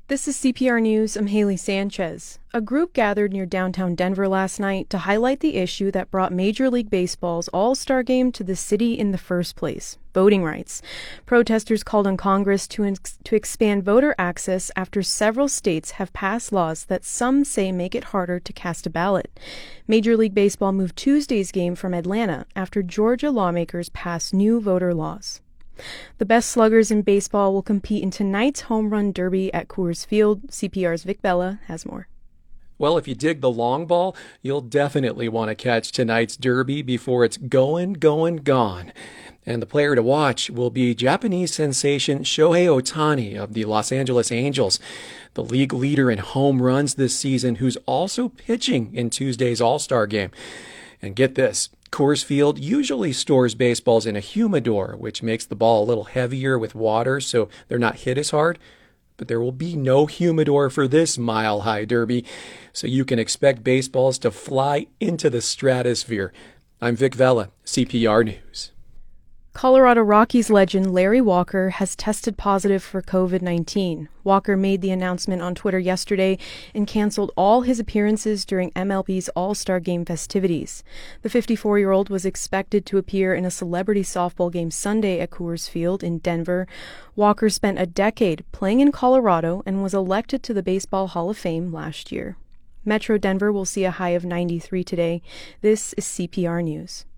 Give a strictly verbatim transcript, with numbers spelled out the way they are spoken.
This is C P R News. I'm Haley Sanchez. A group gathered near downtown Denver last night to highlight the issue that brought Major League Baseball's All-Star Game to the city in the first place: voting rights. Protesters called on Congress to, ex- to expand voter access after several states have passed laws that some say make it harder to cast a ballot. Major League Baseball moved Tuesday's game from Atlanta after Georgia lawmakers passed new voter laws. The best sluggers in baseball will compete in tonight's home run derby at Coors Field. C P R's Vic Bella has more. Well, if you dig the long ball, you'll definitely want to catch tonight's derby before it's going, going, gone. And the player to watch will be Japanese sensation Shohei Ohtani of the Los Angeles Angels, the league leader in home runs this season, who's also pitching in Tuesday's All-Star Game. And get this, Coors Field usually stores baseballs in a humidor, which makes the ball a little heavier with water so they're not hit as hard. But there will be no humidor for this mile-high derby, so you can expect baseballs to fly into the stratosphere. I'm Vic Vela, C P R News. Colorado Rockies legend Larry Walker has tested positive for covid nineteen. Walker made the announcement on Twitter yesterday and canceled all his appearances during M L B's All-Star Game festivities. The fifty-four-year-old was expected to appear in a celebrity softball game Sunday at Coors Field in Denver. Walker spent a decade playing in Colorado and was elected to the Baseball Hall of Fame last year. Metro Denver will see a high of ninety-three today. This is C P R News.